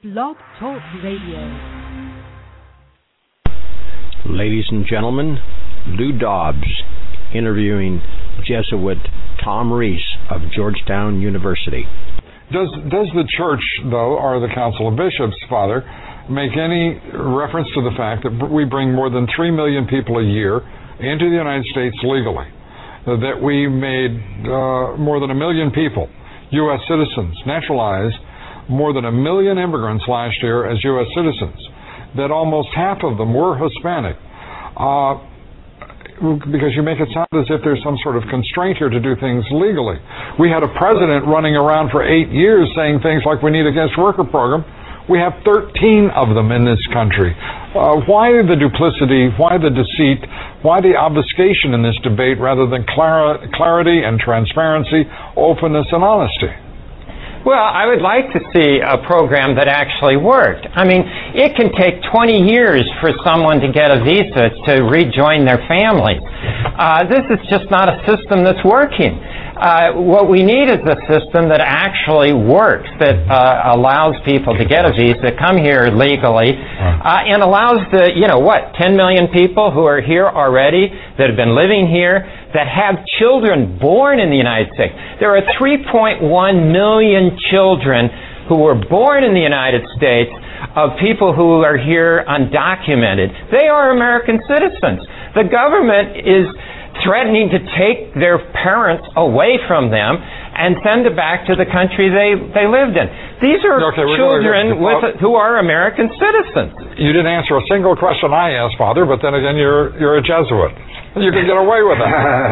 Blog Talk Radio. Ladies and gentlemen, Lou Dobbs interviewing Jesuit Tom Rees of Georgetown University. Does the church, though, or the Council of Bishops, Father, make any reference to the fact that we bring more than 3 million people a year into the United States legally? That we made more than 1 million people, U.S. citizens, naturalized, more than 1 million immigrants last year as U.S. citizens, that almost half of them were Hispanic. Because you make it sound as if there's some sort of constraint here to do things legally. We had a president running around for 8 years saying things like we need a guest worker program. We have 13 of them in this country. Why the duplicity? Why the deceit? Why the obfuscation in this debate rather than clarity and transparency, openness and honesty? Well, I would like to see a program that actually worked. I mean, it can take 20 years for someone to get a visa to rejoin their family. This is just not a system that's working. What we need is a system that actually works, that allows people to get a visa, come here legally, and allows the, 10 million people who are here already, that have been living here, that have children born in the United States. There are 3.1 million children who were born in the United States of people who are here undocumented. They are American citizens. The government is threatening to take their parents away from them and send them back to the country they lived in. These are children who are American citizens. You didn't answer a single question I asked, Father, but then again, you're a Jesuit. You can get away with it.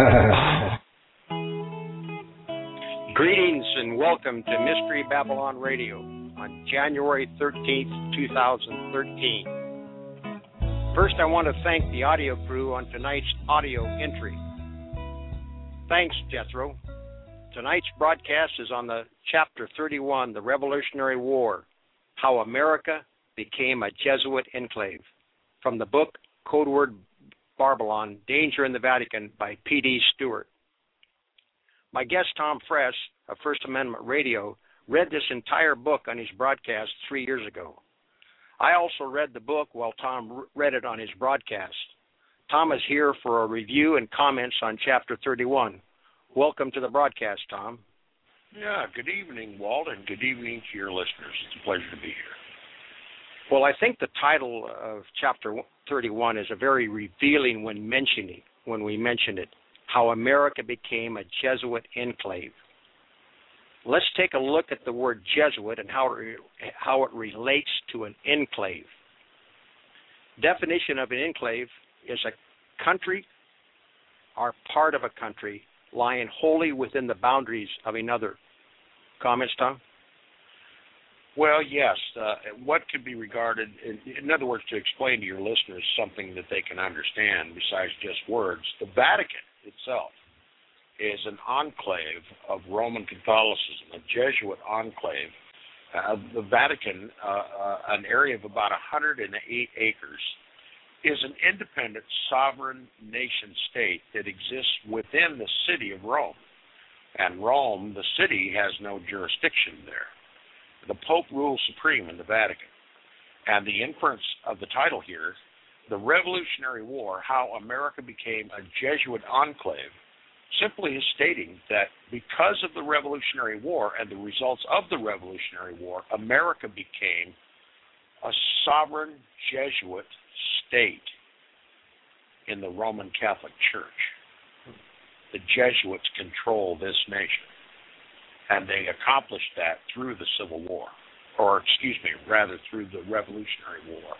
Greetings and welcome to Mystery Babylon Radio on January 13th, 2013. First, I want to thank the audio crew on tonight's audio entry. Thanks, Jethro. Tonight's broadcast is on the Chapter 31, The Revolutionary War, How America Became a Jesuit Enclave, from the book Code Word Babylon, Danger in the Vatican by P.D. Stewart. My guest, Tom Friess of First Amendment Radio, read this entire book on his broadcast 3 years ago. I also read the book while Tom read it on his broadcast. Tom is here for a review and comments on Chapter 31. Welcome to the broadcast, Tom. Yeah, good evening, Walt, and good evening to your listeners. It's a pleasure to be here. Well, I think the title of Chapter 31 is a very revealing when we mention it, How America Became a Jesuit Enclave. Let's take a look at the word Jesuit and how it relates to an enclave. Definition of an enclave is a country or part of a country lying wholly within the boundaries of another. Comments, Tom? Well, yes. What could be regarded, in other words, to explain to your listeners something that they can understand besides just words, the Vatican itself is an enclave of Roman Catholicism, a Jesuit enclave. The Vatican, an area of about 108 acres, is an independent sovereign nation-state that exists within the city of Rome. And Rome, the city, has no jurisdiction there. The Pope rules supreme in the Vatican. And the inference of the title here, The Revolutionary War, How America Became a Jesuit Enclave, simply is stating that because of the Revolutionary War and the results of the Revolutionary War, America became a sovereign Jesuit state in the Roman Catholic Church. The Jesuits control this nation, and they accomplished that through the Civil War, through the Revolutionary War.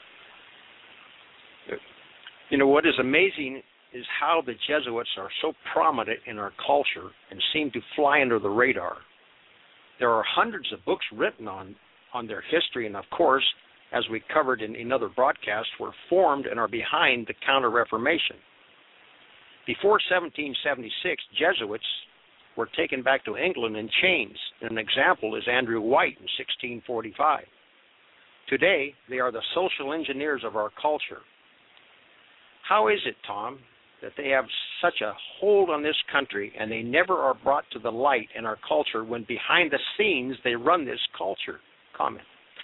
What is amazing is how the Jesuits are so prominent in our culture and seem to fly under the radar. There are hundreds of books written on their history, and of course, as we covered in another broadcast, were formed and are behind the Counter-Reformation. Before 1776, Jesuits were taken back to England in chains. An example is Andrew White in 1645. Today, they are the social engineers of our culture. How is it, Tom, that they have such a hold on this country and they never are brought to the light in our culture when behind the scenes they run this culture? Comment.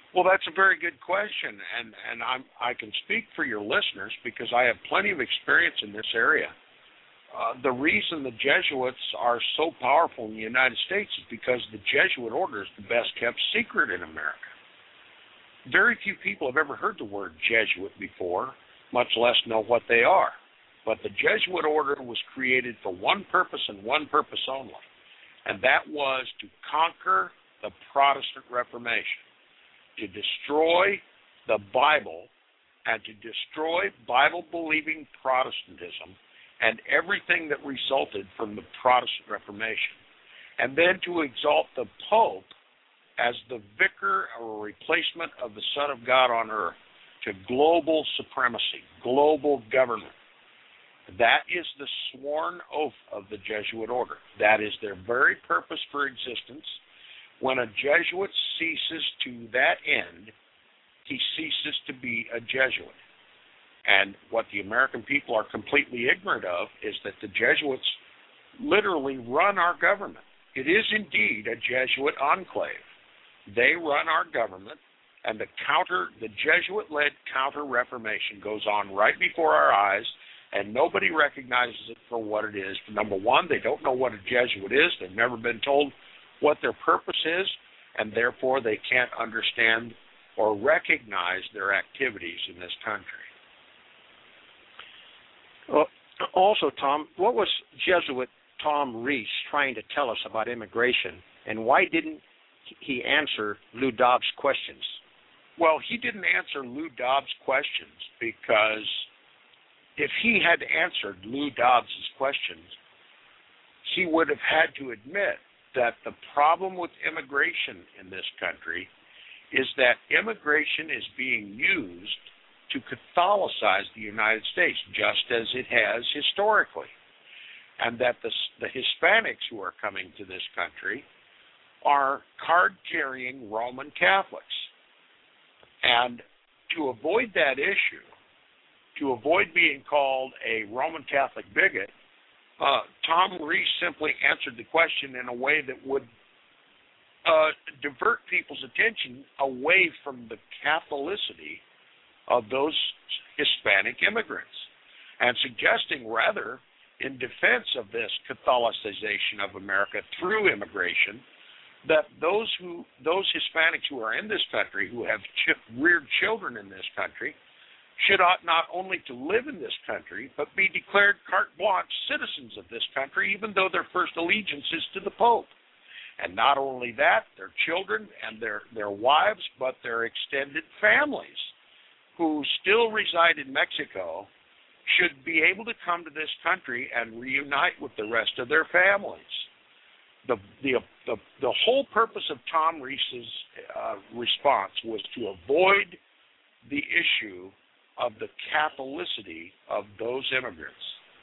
Well, that's a very good question, and I can speak for your listeners because I have plenty of experience in this area. The reason the Jesuits are so powerful in the United States is because the Jesuit order is the best kept secret in America. Very few people have ever heard the word Jesuit before, much less know what they are. But the Jesuit order was created for one purpose and one purpose only, and that was to conquer the Protestant Reformation, to destroy the Bible and to destroy Bible-believing Protestantism and everything that resulted from the Protestant Reformation, and then to exalt the Pope as the vicar or replacement of the Son of God on earth to global supremacy, global government. That is the sworn oath of the Jesuit order. That is their very purpose for existence. When a Jesuit ceases to that end, he ceases to be a Jesuit. And what the American people are completely ignorant of is that the Jesuits literally run our government. It is indeed a Jesuit enclave. They run our government, and the Jesuit-led counter-reformation goes on right before our eyes, and nobody recognizes it for what it is. Number one, they don't know what a Jesuit is. They've never been told what their purpose is, and therefore they can't understand or recognize their activities in this country. Well, also, Tom, what was Jesuit Tom Rees trying to tell us about immigration, and why didn't he answer Lou Dobbs' questions? Well, he didn't answer Lou Dobbs' questions because if he had answered Lou Dobbs' questions, he would have had to admit that the problem with immigration in this country is that immigration is being used to Catholicize the United States, just as it has historically, and that the Hispanics who are coming to this country are card-carrying Roman Catholics. And to avoid that issue, to avoid being called a Roman Catholic bigot, Tom Rees simply answered the question in a way that would divert people's attention away from the Catholicity of those Hispanic immigrants, and suggesting rather, in defense of this Catholicization of America through immigration, that those Hispanics who are in this country, who have reared children in this country, should ought not only to live in this country, but be declared carte blanche citizens of this country, even though their first allegiance is to the Pope. And not only that, their children and their wives, but their extended families, who still reside in Mexico, should be able to come to this country and reunite with the rest of their families. The whole purpose of Tom Rees's response was to avoid the issue of the Catholicity of those immigrants.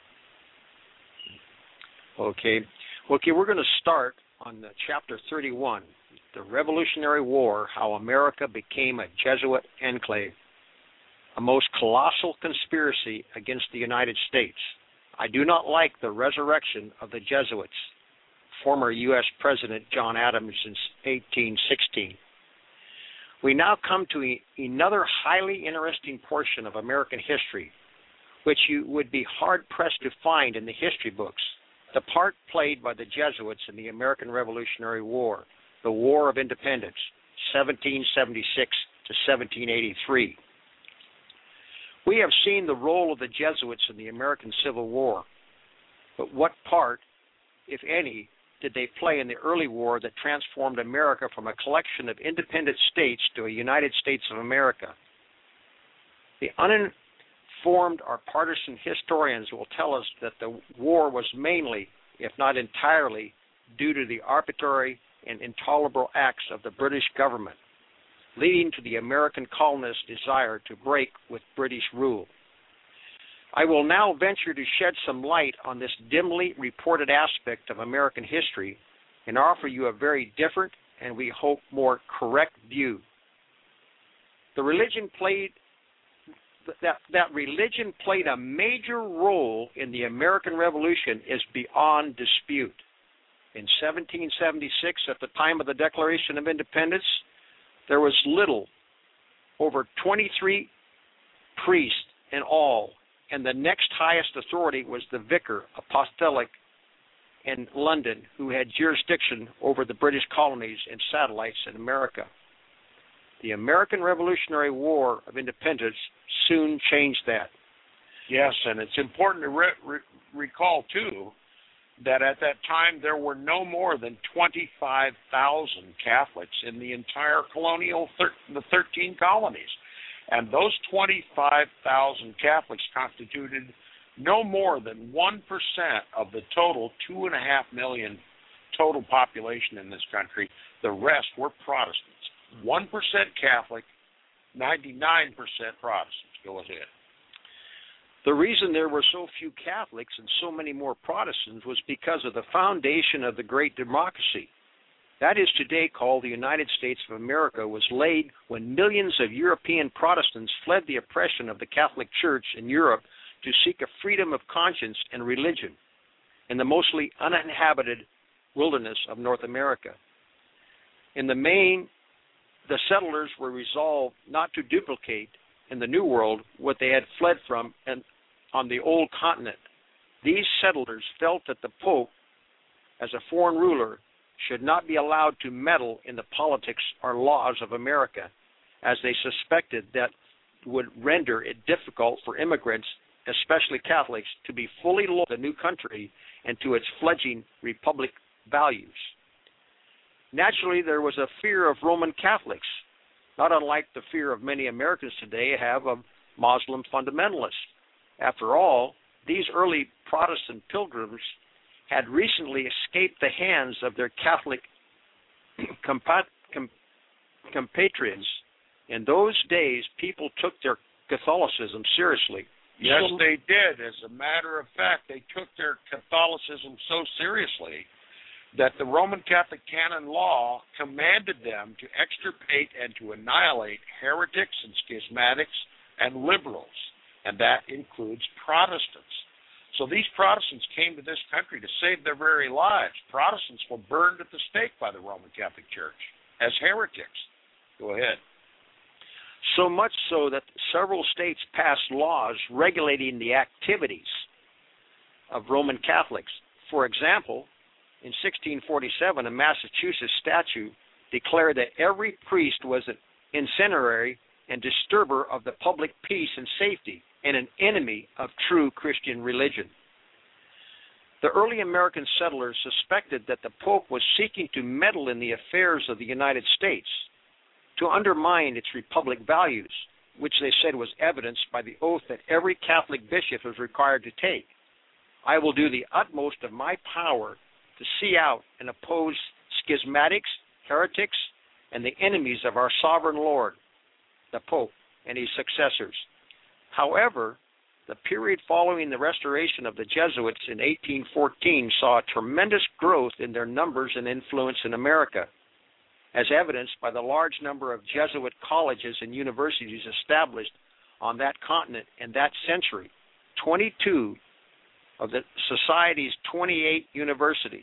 Okay, we're going to start on chapter 31, the Revolutionary War, how America became a Jesuit enclave, a most colossal conspiracy against the United States. I do not like the resurrection of the Jesuits, former U.S. President John Adams in 1816. We now come to another highly interesting portion of American history, which you would be hard-pressed to find in the history books, the part played by the Jesuits in the American Revolutionary War, the War of Independence, 1776 to 1783. We have seen the role of the Jesuits in the American Civil War, but what part, if any, did they play in the early war that transformed America from a collection of independent states to a United States of America? The uninformed or partisan historians will tell us that the war was mainly, if not entirely, due to the arbitrary and intolerable acts of the British government, leading to the American colonists' desire to break with British rule. I will now venture to shed some light on this dimly reported aspect of American history and offer you a very different and, we hope, more correct view. The religion played a major role in the American Revolution is beyond dispute. In 1776, at the time of the Declaration of Independence, there was little over 23 priests in all, and the next highest authority was the vicar apostolic in London, who had jurisdiction over the British colonies and satellites in America. The American Revolutionary War of Independence soon changed that. Yes, and it's important to recall, too, that at that time there were no more than 25,000 Catholics in the entire the 13 colonies. And those 25,000 Catholics constituted no more than 1% of the total 2.5 million total population in this country. The rest were Protestants. 1% Catholic, 99% Protestants. Go ahead. The reason there were so few Catholics and so many more Protestants was because of the foundation of the great democracy. That is today called the United States of America was laid when millions of European Protestants fled the oppression of the Catholic Church in Europe to seek a freedom of conscience and religion in the mostly uninhabited wilderness of North America. In the main, the settlers were resolved not to duplicate in the New World what they had fled from and on the old continent. These settlers felt that the Pope, as a foreign ruler, should not be allowed to meddle in the politics or laws of America, as they suspected that would render it difficult for immigrants, especially Catholics, to be fully loyal to the new country and to its fledgling republic values. Naturally, there was a fear of Roman Catholics, not unlike the fear of many Americans today have of Muslim fundamentalists. After all, these early Protestant pilgrims had recently escaped the hands of their Catholic compatriots. In those days, people took their Catholicism seriously. Yes, they did. As a matter of fact, they took their Catholicism so seriously that the Roman Catholic canon law commanded them to extirpate and to annihilate heretics and schismatics and liberals, and that includes Protestants. So these Protestants came to this country to save their very lives. Protestants were burned at the stake by the Roman Catholic Church as heretics. Go ahead. So much so that several states passed laws regulating the activities of Roman Catholics. For example, in 1647, a Massachusetts statute declared that every priest was an incendiary and disturber of the public peace and safety, and an enemy of true Christian religion. The early American settlers suspected that the Pope was seeking to meddle in the affairs of the United States, to undermine its republic values, which they said was evidenced by the oath that every Catholic bishop was required to take. I will do the utmost of my power to see out and oppose schismatics, heretics, and the enemies of our sovereign Lord, the Pope, and his successors. However, the period following the restoration of the Jesuits in 1814 saw a tremendous growth in their numbers and influence in America, as evidenced by the large number of Jesuit colleges and universities established on that continent in that century, 22 of the Society's 28 universities.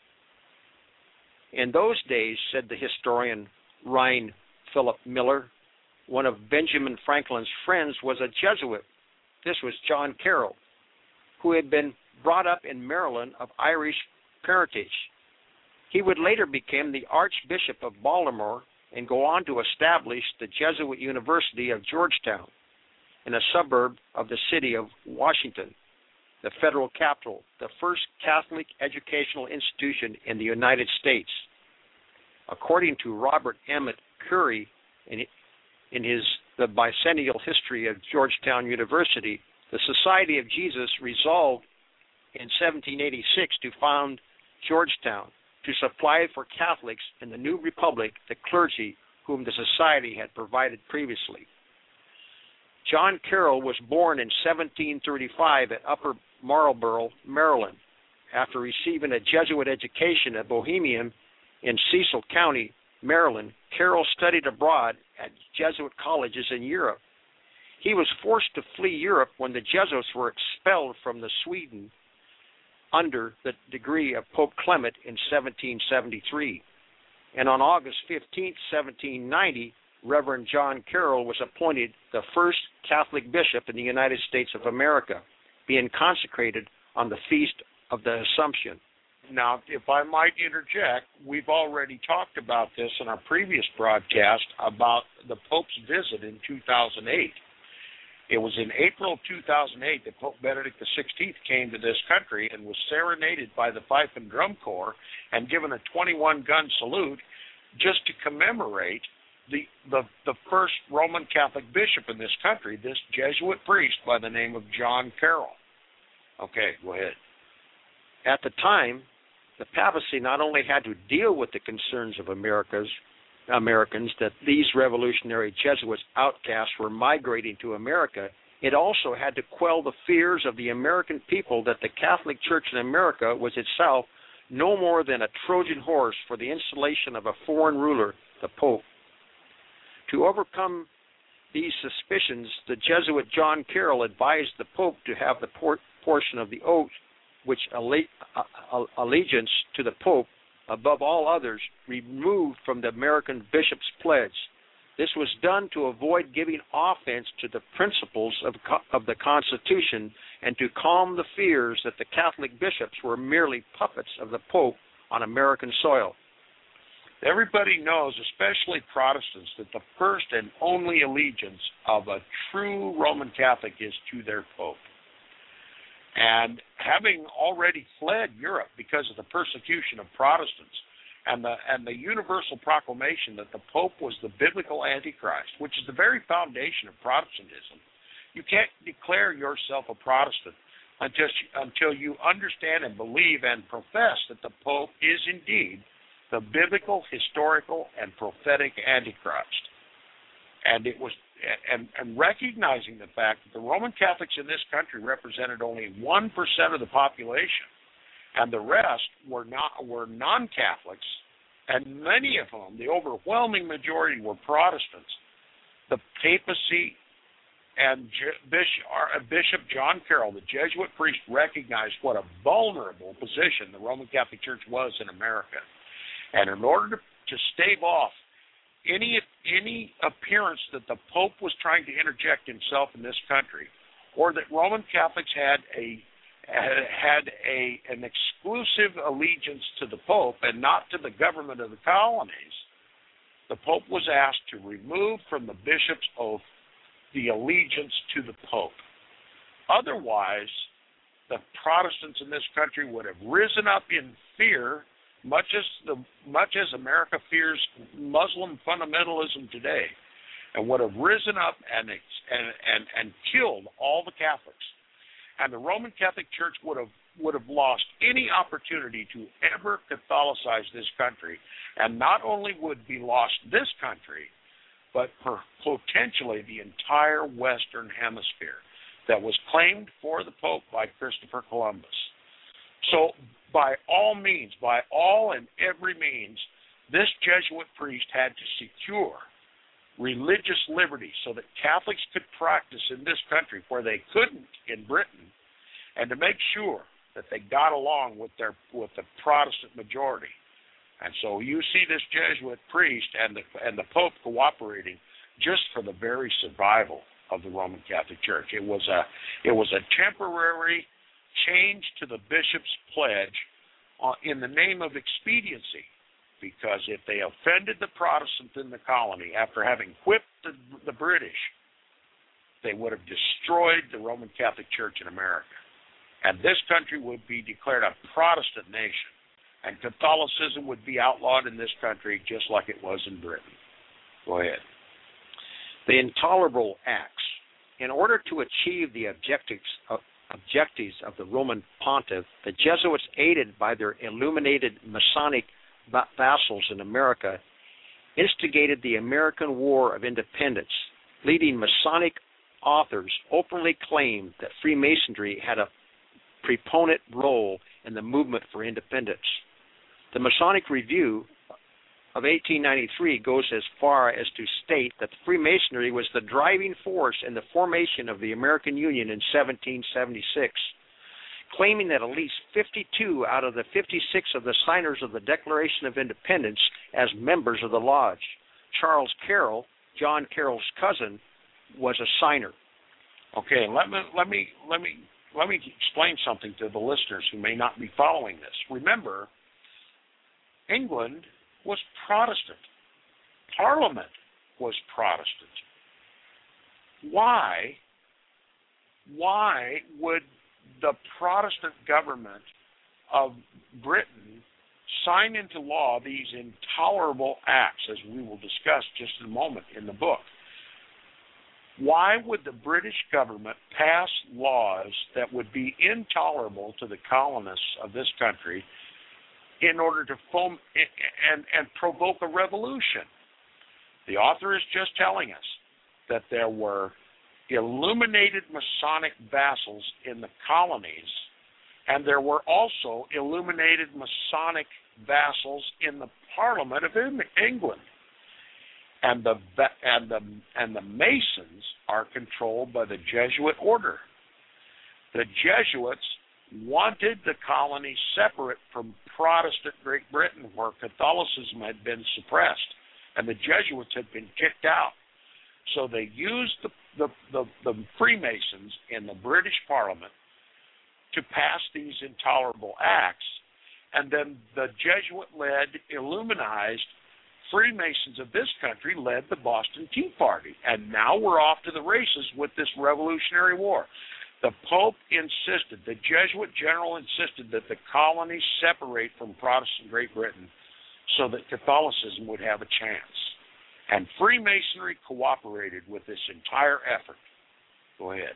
In those days, said the historian Ryan Philip Miller, one of Benjamin Franklin's friends was a Jesuit. This was John Carroll, who had been brought up in Maryland of Irish parentage. He would later become the Archbishop of Baltimore and go on to establish the Jesuit University of Georgetown in a suburb of the city of Washington, the federal capital, the first Catholic educational institution in the United States. According to Robert Emmett Curry in his The Bicentennial History of Georgetown University, the Society of Jesus resolved in 1786 to found Georgetown to supply for Catholics in the new republic the clergy whom the society had provided previously. John Carroll was born in 1735 at Upper Marlborough, Maryland. After receiving a Jesuit education at Bohemian in Cecil County, Maryland, Carroll studied abroad at Jesuit colleges in Europe. He was forced to flee Europe when the Jesuits were expelled from Sweden under the decree of Pope Clement in 1773. And on August 15, 1790, Reverend John Carroll was appointed the first Catholic bishop in the United States of America, being consecrated on the Feast of the Assumption. Now, if I might interject, we've already talked about this in our previous broadcast about the Pope's visit in 2008. It was in April of 2008 that Pope Benedict XVI came to this country and was serenaded by the Fife and Drum Corps and given a 21-gun salute just to commemorate the first Roman Catholic bishop in this country, this Jesuit priest by the name of John Carroll. Okay, go ahead. At the time, the papacy not only had to deal with the concerns of Americans that these revolutionary Jesuit outcasts were migrating to America, it also had to quell the fears of the American people that the Catholic Church in America was itself no more than a Trojan horse for the installation of a foreign ruler, the Pope. To overcome these suspicions, the Jesuit John Carroll advised the Pope to have the portion of the oath which allegiance to the Pope, above all others, removed from the American bishop's pledge. This was done to avoid giving offense to the principles of the Constitution and to calm the fears that the Catholic bishops were merely puppets of the Pope on American soil. Everybody knows, especially Protestants, that the first and only allegiance of a true Roman Catholic is to their Pope. And having already fled Europe because of the persecution of Protestants and the universal proclamation that the Pope was the biblical Antichrist, which is the very foundation of Protestantism, you can't declare yourself a Protestant until you understand and believe and profess that the Pope is indeed the biblical, historical, and prophetic Antichrist. And it was and recognizing the fact that the Roman Catholics in this country represented only 1% of the population, and the rest were non-Catholics, and many of them, the overwhelming majority, were Protestants. The papacy and Bishop John Carroll, the Jesuit priest, recognized what a vulnerable position the Roman Catholic Church was in America. And in order to stave off any appearance that the Pope was trying to interject himself in this country, or that Roman Catholics had an exclusive allegiance to the Pope and not to the government of the colonies, the Pope was asked to remove from the bishop's oath the allegiance to the Pope. Otherwise, the Protestants in this country would have risen up in fear, much as America fears Muslim fundamentalism today, and would have risen up and killed all the Catholics. And the Roman Catholic Church would have lost any opportunity to ever Catholicize this country, and not only would be lost this country, but potentially the entire Western Hemisphere that was claimed for the Pope by Christopher Columbus. So by all means, by all and every means, this Jesuit priest had to secure religious liberty so that Catholics could practice in this country where they couldn't in Britain, and to make sure that they got along with the Protestant majority. And so you see this Jesuit priest and the Pope cooperating just for the very survival of the Roman Catholic Church. It was a temporary change to the bishop's pledge in the name of expediency, because if they offended the Protestants in the colony after having whipped the British, they would have destroyed the Roman Catholic Church in America. And this country would be declared a Protestant nation, and Catholicism would be outlawed in this country just like it was in Britain. Go ahead. The intolerable acts. In order to achieve the objectives of the Roman pontiff, the Jesuits, aided by their illuminated Masonic vassals in America, instigated the American War of Independence. Leading Masonic authors openly claimed that Freemasonry had a preponderant role in the movement for independence. The Masonic Review of 1893 goes as far as to state that Freemasonry was the driving force in the formation of the American Union in 1776, claiming that at least 52 out of the 56 of the signers of the Declaration of Independence as members of the Lodge. Charles Carroll, John Carroll's cousin, was a signer. Okay, let me explain something to the listeners who may not be following this. Remember, England was Protestant. Parliament was Protestant. Why would the Protestant government of Britain sign into law these intolerable acts, as we will discuss just in a moment in the book? Why would the British government pass laws that would be intolerable to the colonists of this country in order to and provoke a revolution? The author is just telling us that there were illuminated Masonic vassals in the colonies, and there were also illuminated Masonic vassals in the Parliament of England. And the Masons are controlled by the Jesuit order. The Jesuits wanted the colonies separate from Protestant Great Britain, where Catholicism had been suppressed, and the Jesuits had been kicked out. So they used the Freemasons in the British Parliament to pass these intolerable acts, and then the Jesuit-led, Illuminized Freemasons of this country led the Boston Tea Party, and now we're off to the races with this Revolutionary War. The Pope insisted, the Jesuit general insisted, that the colonies separate from Protestant Great Britain so that Catholicism would have a chance. And Freemasonry cooperated with this entire effort. Go ahead.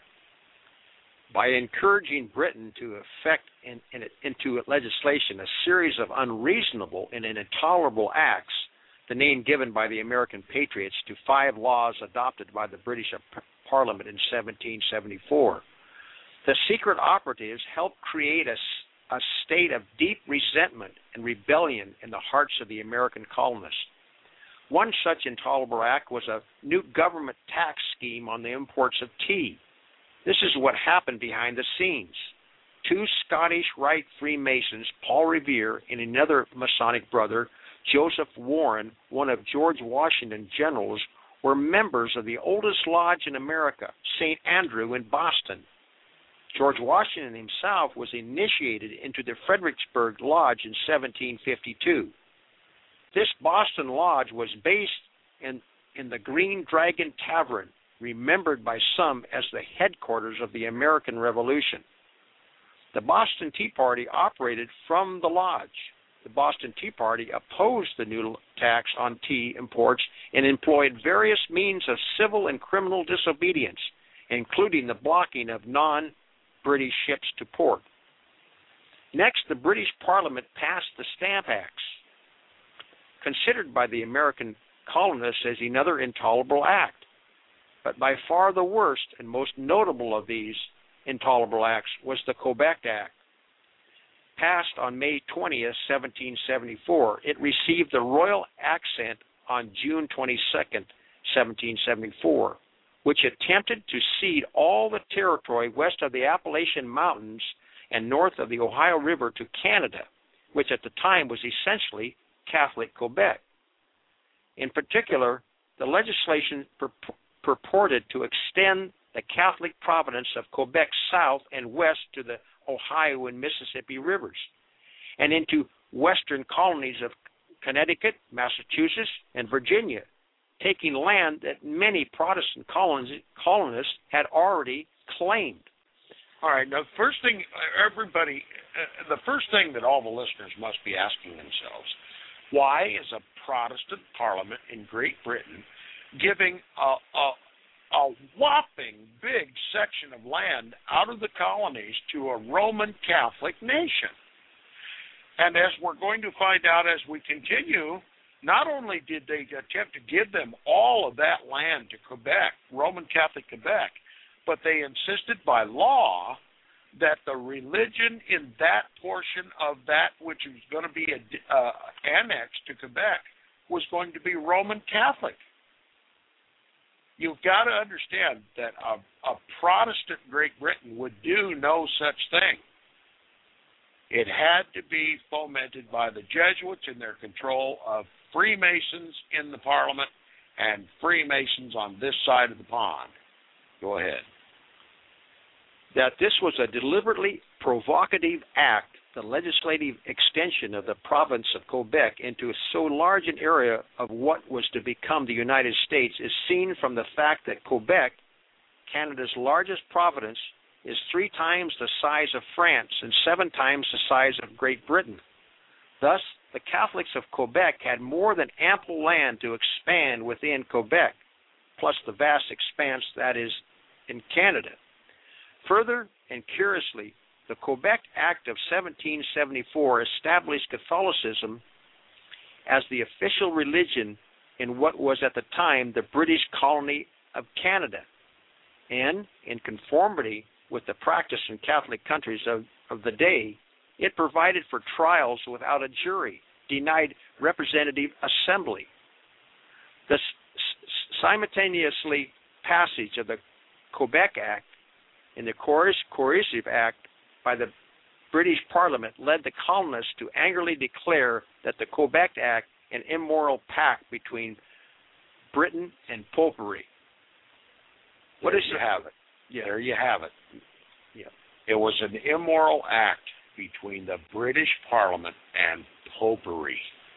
By encouraging Britain to effect into legislation a series of unreasonable and intolerable acts, the name given by the American patriots to 5 laws adopted by the British Parliament in 1774. The secret operatives helped create a state of deep resentment and rebellion in the hearts of the American colonists. One such intolerable act was a new government tax scheme on the imports of tea. This is what happened behind the scenes. 2 Scottish Rite Freemasons, Paul Revere and another Masonic brother, Joseph Warren, one of George Washington's generals, were members of the oldest lodge in America, St. Andrew in Boston. George Washington himself was initiated into the Fredericksburg Lodge in 1752. This Boston Lodge was based in the Green Dragon Tavern, remembered by some as the headquarters of the American Revolution. The Boston Tea Party operated from the lodge. The Boston Tea Party opposed the new tax on tea imports and employed various means of civil and criminal disobedience, including the blocking of non-British ships to port. Next, the British Parliament passed the Stamp Acts, considered by the American colonists as another intolerable act. But by far the worst and most notable of these intolerable acts was the Quebec Act. Passed on May 20, 1774, it received the royal accent on June 22, 1774, which attempted to cede all the territory west of the Appalachian Mountains and north of the Ohio River to Canada, which at the time was essentially Catholic Quebec. In particular, the legislation purported to extend the Catholic province of Quebec south and west to the Ohio and Mississippi rivers, and into western colonies of Connecticut, Massachusetts, and Virginia, taking land that many Protestant colonists had already claimed. All right, now the first thing that all the listeners must be asking themselves, why is a Protestant parliament in Great Britain giving a whopping big section of land out of the colonies to a Roman Catholic nation? And as we're going to find out as we continue, not only did they attempt to give them all of that land to Quebec, Roman Catholic Quebec, but they insisted by law that the religion in that portion of that which was going to be annexed to Quebec was going to be Roman Catholic. You've got to understand that a Protestant Great Britain would do no such thing. It had to be fomented by the Jesuits in their control of Freemasons in the Parliament and Freemasons on this side of the pond. Go ahead. That this was a deliberately provocative act, the legislative extension of the province of Quebec into so large an area of what was to become the United States, is seen from the fact that Quebec, Canada's largest province, is 3 times the size of France and 7 times the size of Great Britain. Thus, the Catholics of Quebec had more than ample land to expand within Quebec, plus the vast expanse that is in Canada. Further and curiously, the Quebec Act of 1774 established Catholicism as the official religion in what was at the time the British colony of Canada, and in conformity with the practice in Catholic countries of the day, it provided for trials without a jury, denied representative assembly. The simultaneously passage of the Quebec Act and the Coercive Act by the British Parliament led the colonists to angrily declare that the Quebec Act an immoral pact between Britain and Popery. What is you have it? Yeah. There you have it. Yeah. It was an immoral act between the British Parliament and Popery.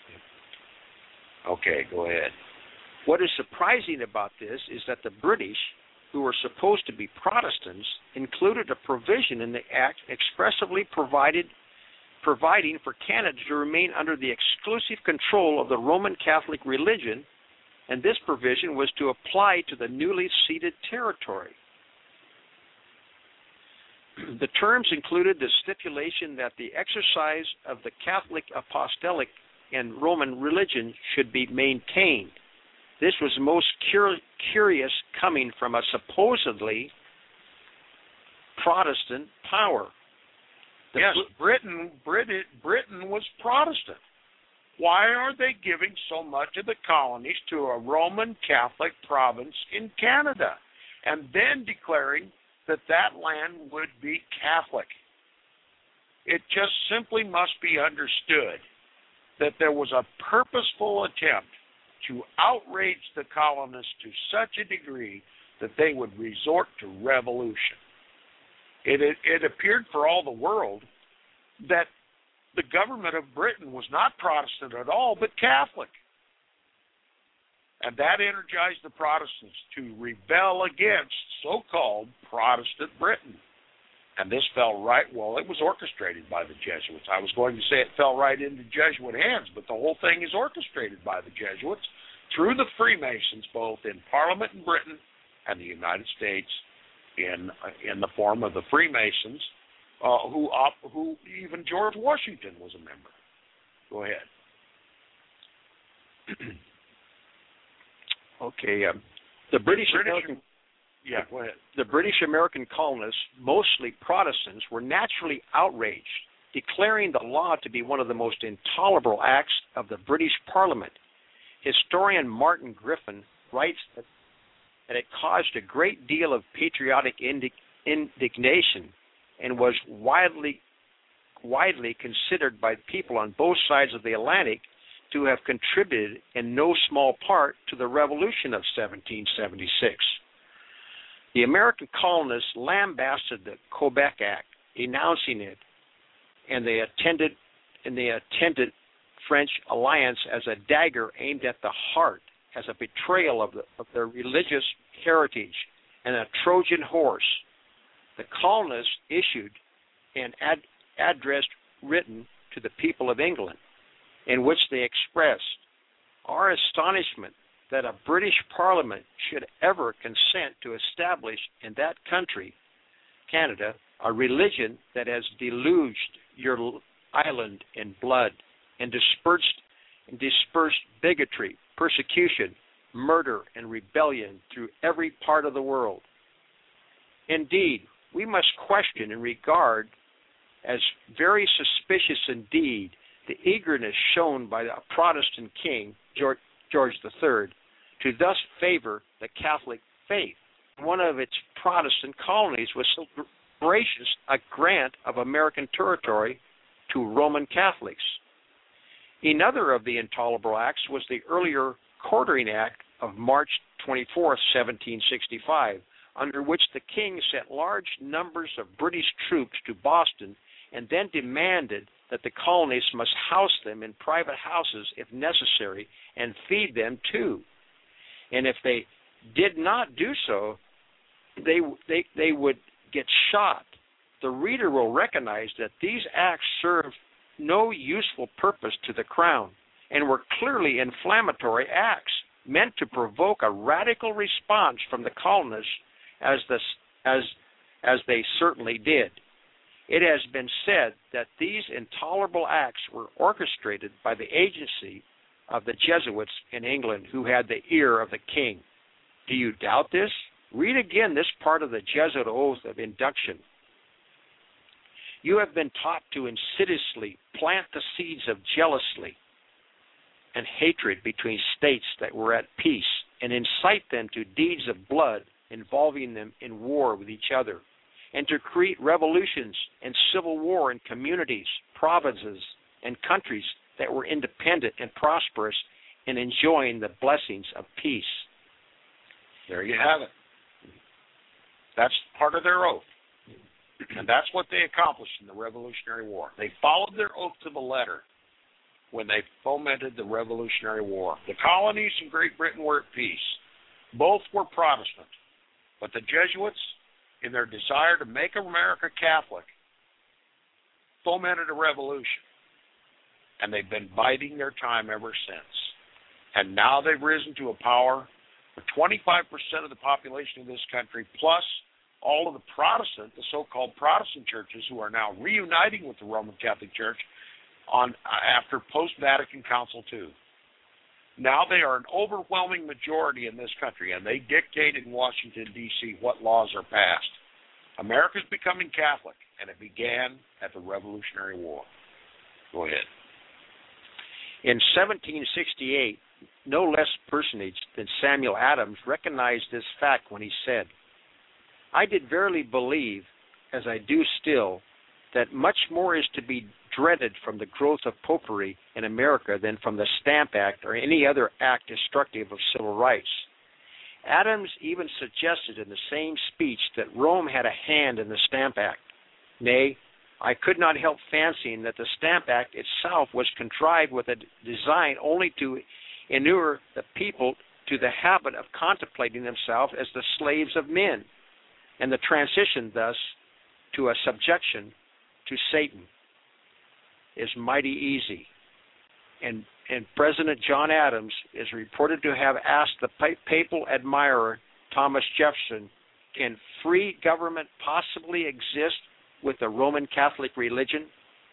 Okay, go ahead. What is surprising about this is that the British, who were supposed to be Protestants, included a provision in the Act expressly providing for Canada to remain under the exclusive control of the Roman Catholic religion, and this provision was to apply to the newly ceded territory. The terms included the stipulation that the exercise of the Catholic, Apostolic, and Roman religion should be maintained. This was most curious coming from a supposedly Protestant power. Yes, Britain was Protestant. Why are they giving so much of the colonies to a Roman Catholic province in Canada and then declaring that that land would be Catholic? It just simply must be understood that there was a purposeful attempt to outrage the colonists to such a degree that they would resort to revolution. It appeared for all the world that the government of Britain was not Protestant at all, but Catholic. And that energized the Protestants to rebel against so-called Protestant Britain. And this fell right, well, it was orchestrated by the Jesuits. I was going to say it fell right into Jesuit hands, but the whole thing is orchestrated by the Jesuits through the Freemasons, both in Parliament in Britain and the United States, in the form of the Freemasons, who even George Washington was a member. Go ahead. Okay. The British American. Yeah, go ahead. The British American colonists, mostly Protestants, were naturally outraged, declaring the law to be one of the most intolerable acts of the British Parliament. Historian Martin Griffin writes that it caused a great deal of patriotic indignation and was widely considered by people on both sides of the Atlantic to have contributed in no small part to the Revolution of 1776. The American colonists lambasted the Quebec Act, denouncing it, and they attended French alliance as a dagger aimed at the heart, as a betrayal of their religious heritage, and a Trojan horse. The colonists issued an address written to the people of England, in which they expressed our astonishment that a British Parliament should ever consent to establish in that country, Canada, a religion that has deluged your island in blood and dispersed bigotry, persecution, murder, and rebellion through every part of the world. Indeed, we must question and regard as very suspicious indeed the eagerness shown by the Protestant king, George III, to thus favor the Catholic faith. One of its Protestant colonies was so gracious a grant of American territory to Roman Catholics. Another of the intolerable acts was the earlier Quartering Act of March 24, 1765, under which the king sent large numbers of British troops to Boston and then demanded that the colonists must house them in private houses if necessary and feed them too. And if they did not do so, they would get shot. The reader will recognize that these acts served no useful purpose to the crown and were clearly inflammatory acts meant to provoke a radical response from the colonists, as they certainly did. It has been said that these intolerable acts were orchestrated by the agency of the Jesuits in England, who had the ear of the king. Do you doubt this? Read again this part of the Jesuit oath of induction. You have been taught to insidiously plant the seeds of jealousy and hatred between states that were at peace, and incite them to deeds of blood involving them in war with each other, and to create revolutions and civil war in communities, provinces, and countries that were independent and prosperous and enjoying the blessings of peace. There you have it. That's part of their oath. And that's what they accomplished in the Revolutionary War. They followed their oath to the letter when they fomented the Revolutionary War. The colonies in Great Britain were at peace. Both were Protestant. But the Jesuits, in their desire to make America Catholic, fomented a revolution. And they've been biding their time ever since. And now they've risen to a power for 25% of the population of this country, plus all of the Protestant, the so-called Protestant churches, who are now reuniting with the Roman Catholic Church after post-Vatican Council II. Now they are an overwhelming majority in this country, and they dictate in Washington, D.C. what laws are passed. America's becoming Catholic, and it began at the Revolutionary War. Go ahead. In 1768, no less personage than Samuel Adams recognized this fact when he said, I did verily believe, as I do still, that much more is to be dreaded from the growth of popery in America than from the Stamp Act or any other act destructive of civil rights. Adams even suggested in the same speech that Rome had a hand in the Stamp Act. Nay, I could not help fancying that the Stamp Act itself was contrived with a design only to inure the people to the habit of contemplating themselves as the slaves of men, and the transition thus to a subjection to Satan is mighty easy. And President John Adams is reported to have asked the papal admirer Thomas Jefferson, can free government possibly exist with the Roman Catholic religion?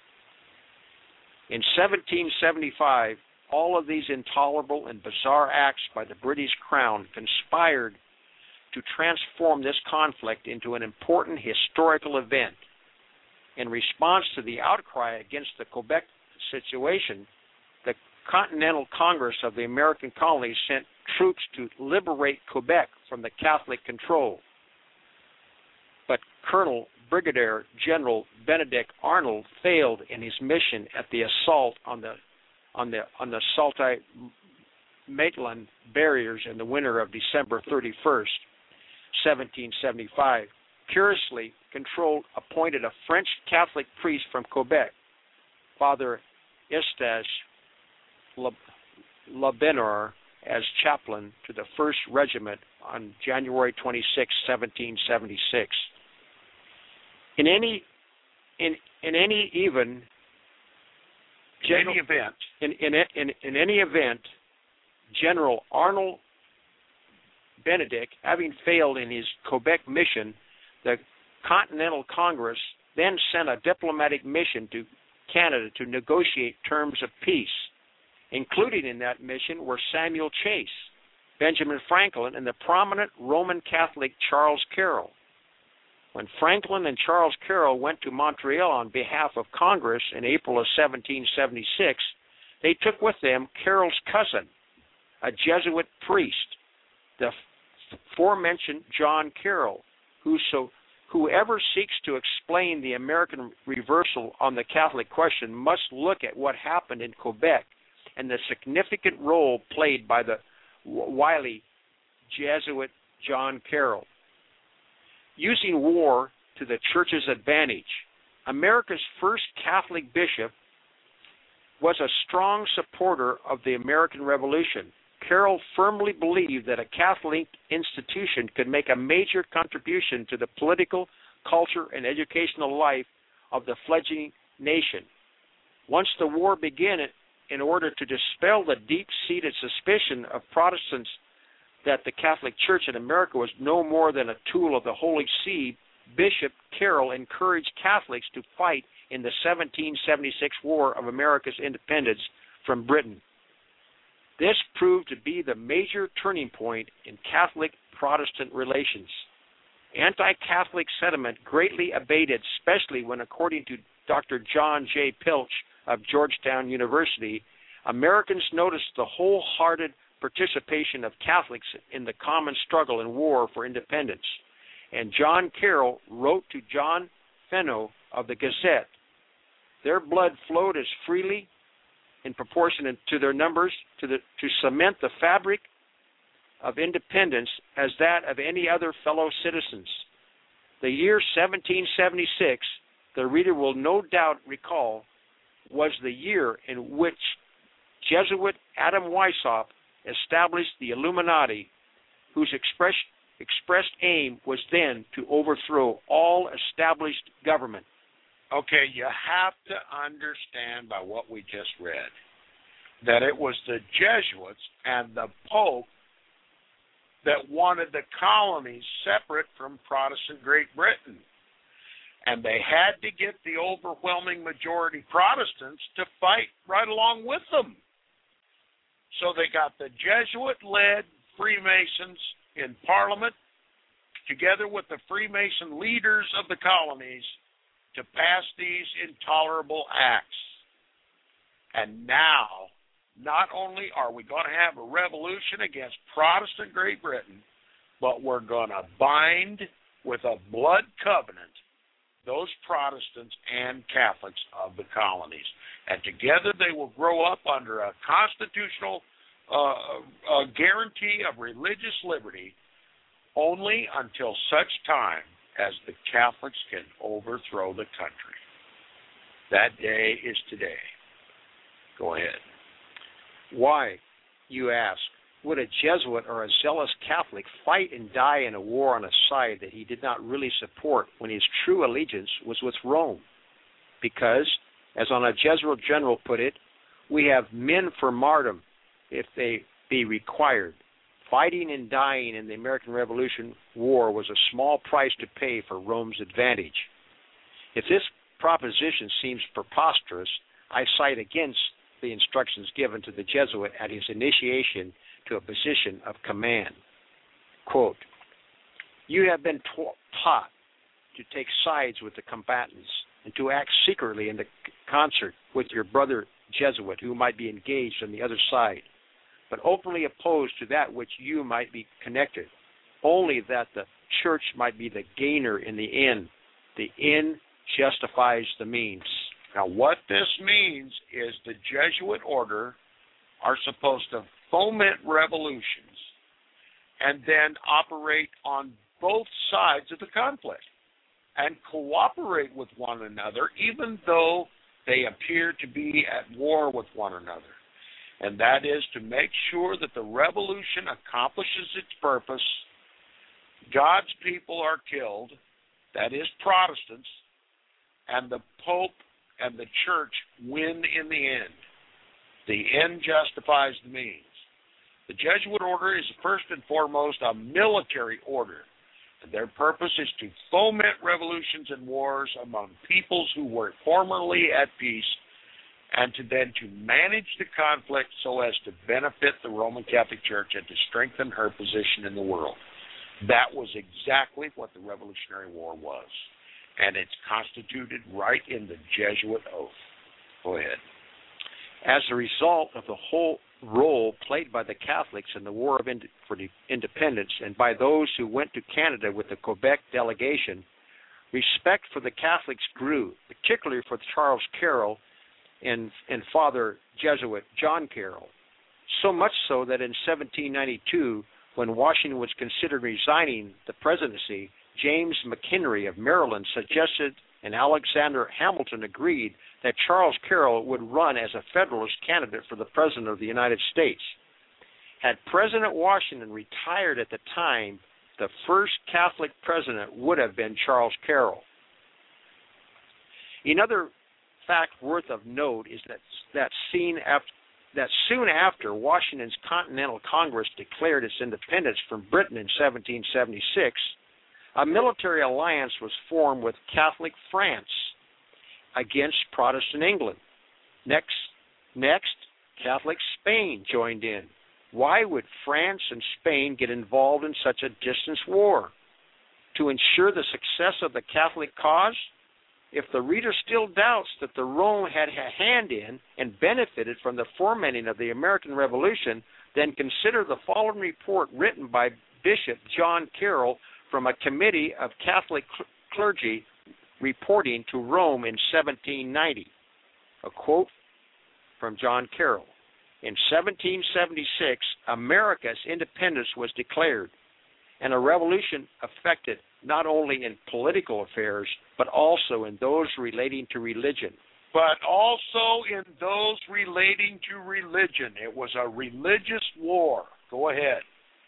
In 1775, all of these intolerable and bizarre acts by the British Crown conspired to transform this conflict into an important historical event. In response to the outcry against the Quebec situation, the Continental Congress of the American Colonies sent troops to liberate Quebec from the Catholic control. But Brigadier General Benedict Arnold failed in his mission at the assault on the Sault-Maitland barriers in the winter of December 31st, 1775. Curiously, appointed a French Catholic priest from Quebec, Father Eustache Labenoir, as chaplain to the 1st Regiment on January 26, 1776. In any event, General Arnold Benedict, having failed in his Quebec mission, the Continental Congress then sent a diplomatic mission to Canada to negotiate terms of peace. Included in that mission were Samuel Chase, Benjamin Franklin, and the prominent Roman Catholic Charles Carroll. When Franklin and Charles Carroll went to Montreal on behalf of Congress in April of 1776, they took with them Carroll's cousin, a Jesuit priest, the aforementioned John Carroll, whoever seeks to explain the American reversal on the Catholic question must look at what happened in Quebec and the significant role played by the wily Jesuit John Carroll. Using war to the church's advantage, America's first Catholic bishop was a strong supporter of the American Revolution. Carroll firmly believed that a Catholic institution could make a major contribution to the political, culture, and educational life of the fledgling nation. Once the war began, in order to dispel the deep-seated suspicion of Protestants that the Catholic Church in America was no more than a tool of the Holy See, Bishop Carroll encouraged Catholics to fight in the 1776 War of America's independence from Britain. This proved to be the major turning point in Catholic-Protestant relations. Anti-Catholic sentiment greatly abated, especially when, according to Dr. John J. Pilch of Georgetown University, Americans noticed the wholehearted participation of Catholics in the common struggle and war for independence. And John Carroll wrote to John Fenno of the Gazette, "Their blood flowed as freely in proportion to their numbers to cement the fabric of independence as that of any other fellow citizens." The year 1776, the reader will no doubt recall, was the year in which Jesuit Adam Weishaupt established the Illuminati, whose expressed aim was then to overthrow all established government. Okay, you have to understand by what we just read that it was the Jesuits and the Pope that wanted the colonies separate from Protestant Great Britain. And they had to get the overwhelming majority Protestants to fight right along with them. So they got the Jesuit-led Freemasons in Parliament together with the Freemason leaders of the colonies to pass these intolerable acts. And now, not only are we going to have a revolution against Protestant Great Britain, but we're going to bind with a blood covenant those Protestants and Catholics of the colonies. And together they will grow up under a constitutional guarantee of religious liberty only until such time as the Catholics can overthrow the country. That day is today. Go ahead. Why, you ask, would a Jesuit or a zealous Catholic fight and die in a war on a side that he did not really support when his true allegiance was with Rome? Because, as on a Jesuit general put it, we have men for martyrdom if they be required. Fighting and dying in the American Revolution War was a small price to pay for Rome's advantage. If this proposition seems preposterous, I cite against the instructions given to the Jesuit at his initiation to a position of command. Quote, "You have been taught to take sides with the combatants and to act secretly in the concert with your brother Jesuit who might be engaged on the other side, but openly opposed to that which you might be connected, only that the church might be the gainer in the end. The end justifies the means." Now, what this means is the Jesuit order are supposed to foment revolutions and then operate on both sides of the conflict and cooperate with one another, even though they appear to be at war with one another. And that is to make sure that the revolution accomplishes its purpose, God's people are killed, that is Protestants, and the Pope and the Church win in the end. The end justifies the means. The Jesuit order is first and foremost a military order, and their purpose is to foment revolutions and wars among peoples who were formerly at peace, and to then to manage the conflict so as to benefit the Roman Catholic Church and to strengthen her position in the world. That was exactly what the Revolutionary War was. And it's constituted right in the Jesuit oath. Go ahead. As a result of the whole role played by the Catholics in the War for Independence and by those who went to Canada with the Quebec delegation, respect for the Catholics grew, particularly for Charles Carroll and Father Jesuit John Carroll. so much so that in 1792, when Washington was considering resigning the presidency, James McHenry of Maryland suggested and Alexander Hamilton agreed that Charles Carroll would run as a Federalist candidate for the President of the United States. Had President Washington retired at the time, the first Catholic president would have been Charles Carroll. Another fact worth of note is that soon after Washington's Continental Congress declared its independence from Britain in 1776, a military alliance was formed with Catholic France against Protestant England. Next, Catholic Spain joined in. Why would France and Spain get involved in such a distance war? To ensure the success of the Catholic cause? If the reader still doubts that the Rome had a hand in and benefited from the fomenting of the American Revolution, then consider the following report written by Bishop John Carroll from a committee of Catholic clergy reporting to Rome in 1790. A quote from John Carroll. In 1776, America's independence was declared, and a revolution affected not only in political affairs, but also in those relating to religion. But also in those relating to religion. It was a religious war. Go ahead.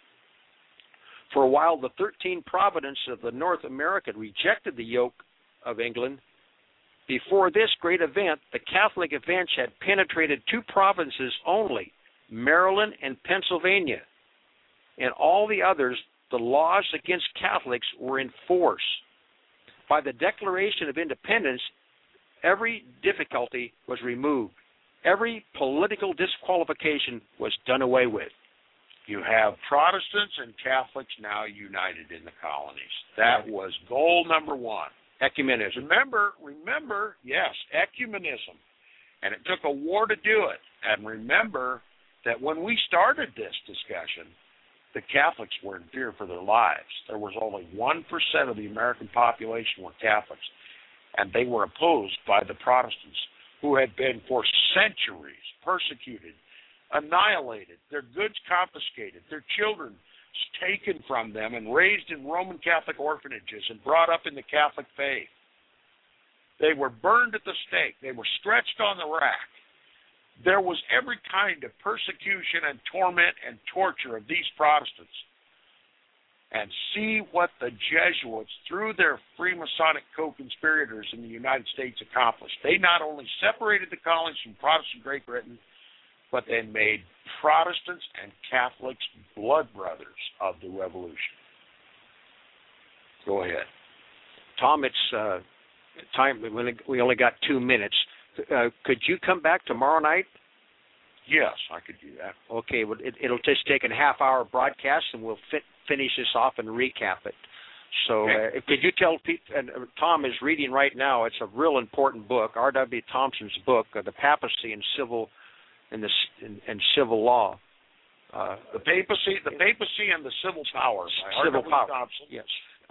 For a while, the 13 provinces of the North America rejected the yoke of England. Before this great event, the Catholic advance had penetrated 2 provinces only, Maryland and Pennsylvania. In all the others, the laws against Catholics were in force. By the Declaration of Independence, every difficulty was removed. Every political disqualification was done away with. You have Protestants and Catholics now united in the colonies. That was goal number 1. Ecumenism. Remember, yes, ecumenism. And it took a war to do it. And remember that when we started this discussion, the Catholics were in fear for their lives. There was only 1% of the American population were Catholics, and they were opposed by the Protestants, who had been for centuries persecuted, annihilated, their goods confiscated, their children taken from them and raised in Roman Catholic orphanages and brought up in the Catholic faith. They were burned at the stake. They were stretched on the rack. There was every kind of persecution and torment and torture of these Protestants. And see what the Jesuits, through their Freemasonic co-conspirators in the United States, accomplished. They not only separated the colonies from Protestant Great Britain, but they made Protestants and Catholics blood brothers of the Revolution. Go ahead. Tom, it's time. We only got 2 minutes. Could you come back tomorrow night? Yes, I could do that. Okay, well, it'll just take a half-hour broadcast, and we'll finish this off and recap it. So could you tell people, and Tom is reading right now, it's a real important book, R.W. Thompson's book, The Papacy and Civil Law. The Papacy and the Civil Power by Civil Power. Thompson. Yes.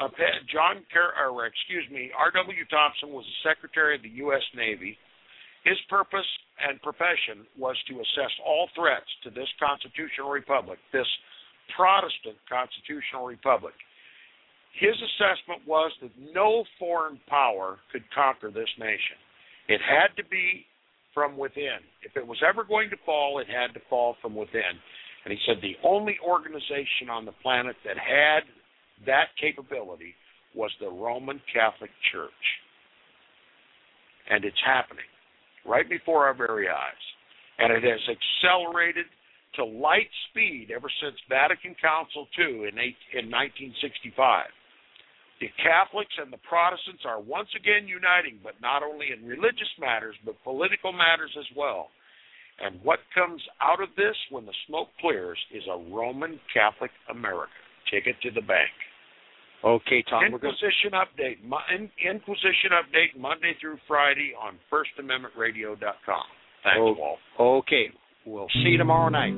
R.W. Thompson was the Secretary of the U.S. Navy. His purpose and profession was to assess all threats to this constitutional republic, this Protestant constitutional republic. His assessment was that no foreign power could conquer this nation. It had to be from within. If it was ever going to fall, it had to fall from within. And he said the only organization on the planet that had that capability was the Roman Catholic Church. And it's happening right before our very eyes. And it has accelerated to light speed ever since Vatican Council II in 1965. The Catholics and the Protestants are once again uniting, but not only in religious matters, but political matters as well. And what comes out of this when the smoke clears is a Roman Catholic America. Take it to the bank. Okay, Tom. Inquisition Update Monday through Friday on FirstAmendmentRadio.com. Thanks, Walt. Okay. We'll see you tomorrow night.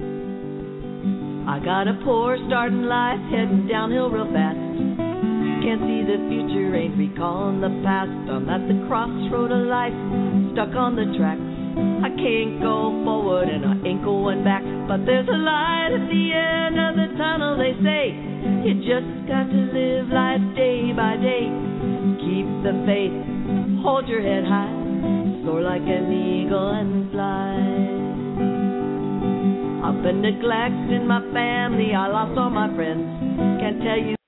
I got a poor start in life, heading downhill real fast. Can't see the future, ain't recalling the past. I'm at the crossroad of life, stuck on the tracks. I can't go forward and I ain't going back, but there's a light at the end of the tunnel, they say. You just got to live life day by day. Keep the faith, hold your head high, soar like an eagle and fly. I've been neglected in my family, I lost all my friends. Can't tell you